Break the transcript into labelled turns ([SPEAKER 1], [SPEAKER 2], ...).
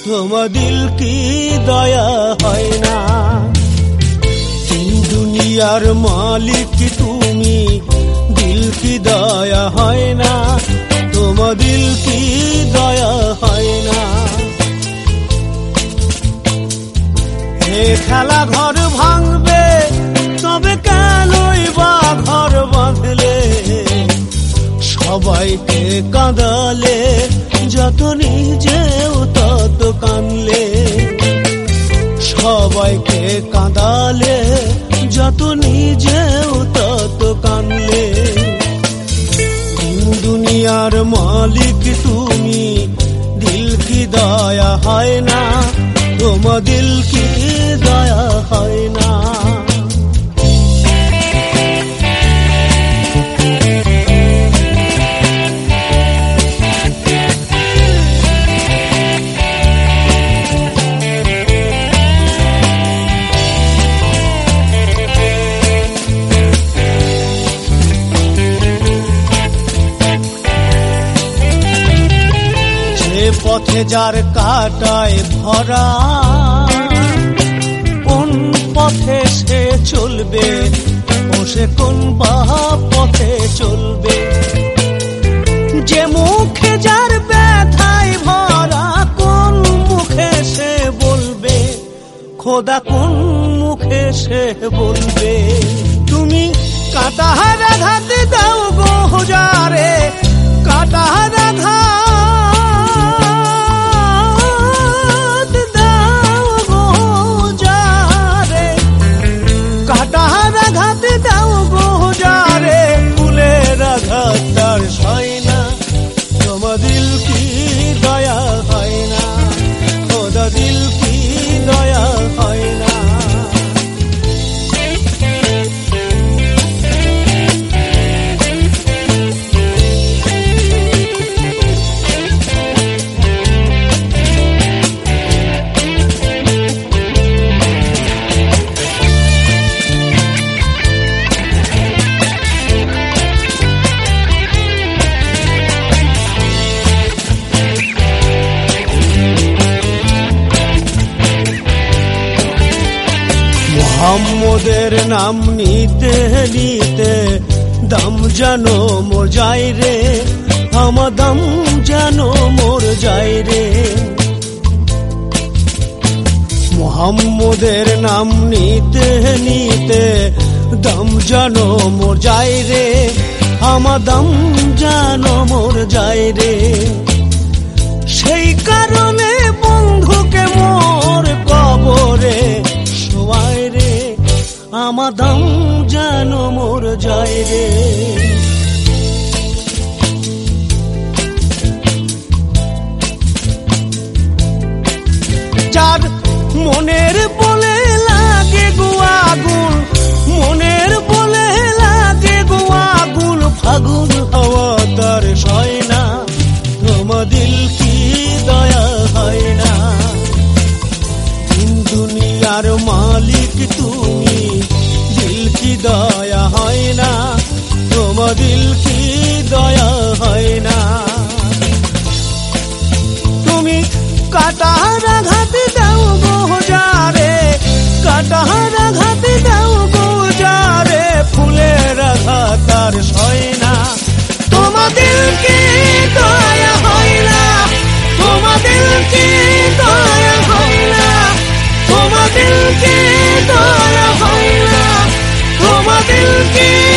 [SPEAKER 1] তোমার দিল কি দয়া হয় না? তিন দুনিয়ার মালিক তুমি, দিল কি দয়া হয় না? তোমার দিল কি দয়া হয় না? এ খেলা ঘর ভাঙবে, তবে কেনই বা ঘর বাঁধলে? সবাইকে কাঁদালে, যত নিজেও তত কাঁদলে। সবাইকে কাঁদালে, যত নিজেও তত কাঁদলে। দুনিয়ার মালিক তুমি, দিল কি দয়া হয় না? তোমার দিল কি দয়া হয় না? পথে যার কাটায় ভরা, কোন পথে সে চলবে? ও সে কোন বা পথে চলবে? যে মুখে যার ব্যথায় ভরা, কোন মুখে সে বলবে? খোদা কোন মুখে সে বলবে? তুমি কাঁটার আঘাত দাও গো যারে, কাঁটার আঘাত তার সয় না। তোমার দিল কি দয়া হয় না? খোদা দিল কি দয়া হয় না? মোহাম্মদের নাম নিতে নিতে দাম যেন মোর যায় রে, আমার দাম যেন মোর যায় রে। মোহাম্মদের নাম নিতে নিতে দাম যেন মোর যায় রে, আমার দাম যেন মোর যায় রে। সেই কারণে বন্ধুকে মোর কবরে শোয়ায় রে, আমার দাম যেন মোর যায় রে। যার মনের বলে লাগে গো আগুন, মনের বলে লাগে গো আগুন, ফাগুন হাওয়া তার সয় না। তোমার দিল কি দয়া হয় না? দুনিয়ার মালিক তুমি, দিল কি দয়া হয় না? তোমার দিল কি দয়া হয় না? তুমি কাঁটার আঘাত দাও গো যারে, কাঁটার আঘাত দাও গো যারে, ফুলের আঘাত তার সয় না। তোমার দিল কি দয়া হয় না? তোমার দিল কি দয়া হয় না? তোমার দিল কি দয়া হয় না? তোমার দিল কি